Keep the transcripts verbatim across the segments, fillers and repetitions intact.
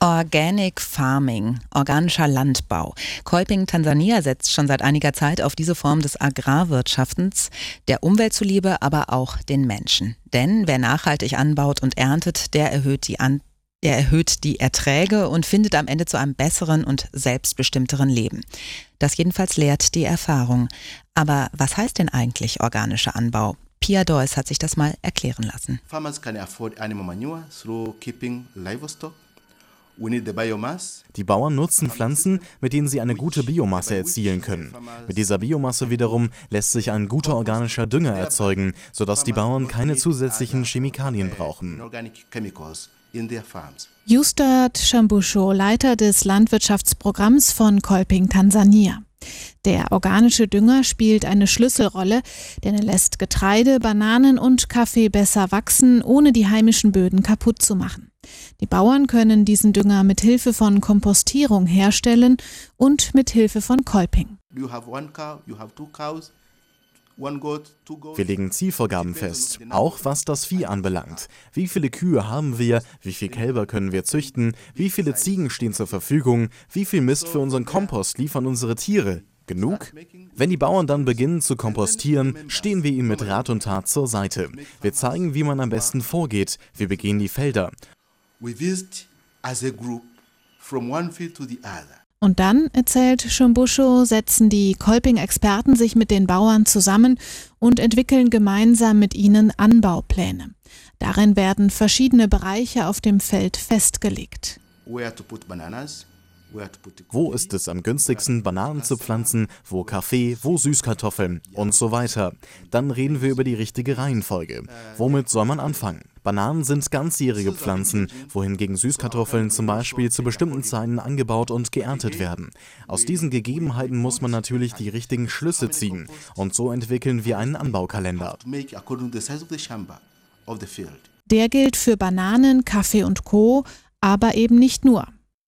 Organic Farming, organischer Landbau. Kolping, Tansania setzt schon seit einiger Zeit auf diese Form des Agrarwirtschaftens, der Umwelt zuliebe, aber auch den Menschen. Denn wer nachhaltig anbaut und erntet, der erhöht die An der erhöht die Erträge und findet am Ende zu einem besseren und selbstbestimmteren Leben. Das jedenfalls lehrt die Erfahrung. Aber was heißt denn eigentlich organischer Anbau? Pia Deuss hat sich das mal erklären lassen. Farmers can afford animal manure through keeping livestock. Die Bauern nutzen Pflanzen, mit denen sie eine gute Biomasse erzielen können. Mit dieser Biomasse wiederum lässt sich ein guter organischer Dünger erzeugen, sodass die Bauern keine zusätzlichen Chemikalien brauchen. Yustat Shambusho, Leiter des Landwirtschaftsprogramms von Kolping, Tansania. Der organische Dünger spielt eine Schlüsselrolle, denn er lässt Getreide, Bananen und Kaffee besser wachsen, ohne die heimischen Böden kaputt zu machen. Die Bauern können diesen Dünger mit Hilfe von Kompostierung herstellen und mit Hilfe von Kolping. Wir legen Zielvorgaben fest, auch was das Vieh anbelangt. Wie viele Kühe haben wir, wie viele Kälber können wir züchten, wie viele Ziegen stehen zur Verfügung, wie viel Mist für unseren Kompost liefern unsere Tiere. Genug? Wenn die Bauern dann beginnen zu kompostieren, stehen wir ihnen mit Rat und Tat zur Seite. Wir zeigen, wie man am besten vorgeht. Wir begehen die Felder. Und dann, erzählt Shambusho, setzen die Kolping-Experten sich mit den Bauern zusammen und entwickeln gemeinsam mit ihnen Anbaupläne. Darin werden verschiedene Bereiche auf dem Feld festgelegt. Wo ist es am günstigsten, Bananen zu pflanzen, wo Kaffee, wo Süßkartoffeln und so weiter. Dann reden wir über die richtige Reihenfolge. Womit soll man anfangen? Bananen sind ganzjährige Pflanzen, wohingegen Süßkartoffeln zum Beispiel zu bestimmten Zeiten angebaut und geerntet werden. Aus diesen Gegebenheiten muss man natürlich die richtigen Schlüsse ziehen und so entwickeln wir einen Anbaukalender. Der gilt für Bananen, Kaffee und Co., aber eben nicht nur.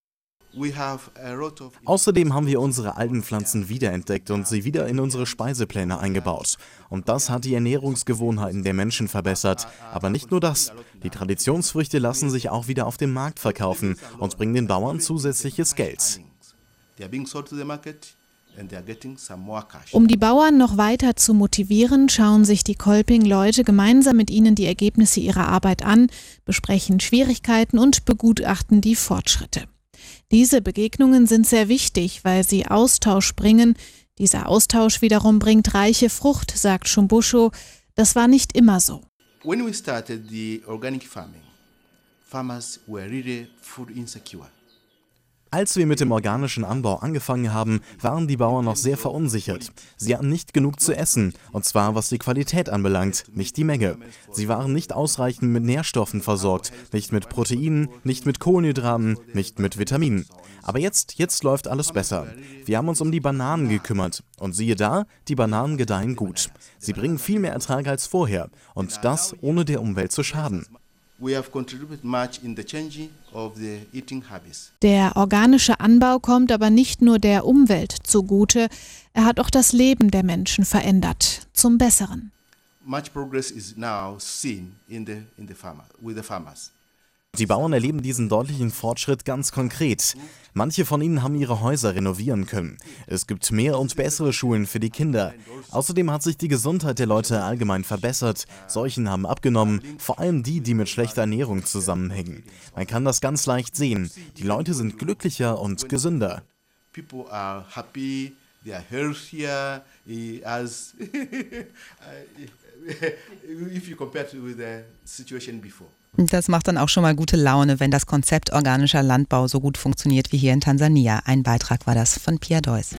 Außerdem haben wir unsere alten Pflanzen wiederentdeckt und sie wieder in unsere Speisepläne eingebaut. Und das hat die Ernährungsgewohnheiten der Menschen verbessert. Aber nicht nur das. Die Traditionsfrüchte lassen sich auch wieder auf dem Markt verkaufen und bringen den Bauern zusätzliches Geld. Um die Bauern noch weiter zu motivieren, schauen sich die Kolping-Leute gemeinsam mit ihnen die Ergebnisse ihrer Arbeit an, besprechen Schwierigkeiten und begutachten die Fortschritte. Diese Begegnungen sind sehr wichtig, weil sie Austausch bringen. Dieser Austausch wiederum bringt reiche Frucht, sagt Shambusho. Das war nicht immer so. When we started the organic farming, farmers were really food insecure. Als wir mit dem organischen Anbau angefangen haben, waren die Bauern noch sehr verunsichert. Sie hatten nicht genug zu essen, und zwar was die Qualität anbelangt, nicht die Menge. Sie waren nicht ausreichend mit Nährstoffen versorgt, nicht mit Proteinen, nicht mit Kohlenhydraten, nicht mit Vitaminen. Aber jetzt, jetzt läuft alles besser. Wir haben uns um die Bananen gekümmert und siehe da, die Bananen gedeihen gut. Sie bringen viel mehr Ertrag als vorher und das ohne der Umwelt zu schaden. Der organische Anbau kommt aber nicht nur der Umwelt zugute, er hat auch das Leben der Menschen verändert, zum Besseren. Die Bauern erleben diesen deutlichen Fortschritt ganz konkret. Manche von ihnen haben ihre Häuser renovieren können. Es gibt mehr und bessere Schulen für die Kinder. Außerdem hat sich die Gesundheit der Leute allgemein verbessert. Seuchen haben abgenommen, vor allem die, die mit schlechter Ernährung zusammenhängen. Man kann das ganz leicht sehen. Die Leute sind glücklicher und gesünder. People are happy, they are healthier as if you compare it with the situation before. Das macht dann auch schon mal gute Laune, wenn das Konzept organischer Landbau so gut funktioniert wie hier in Tansania. Ein Beitrag war das von Pia Deuss.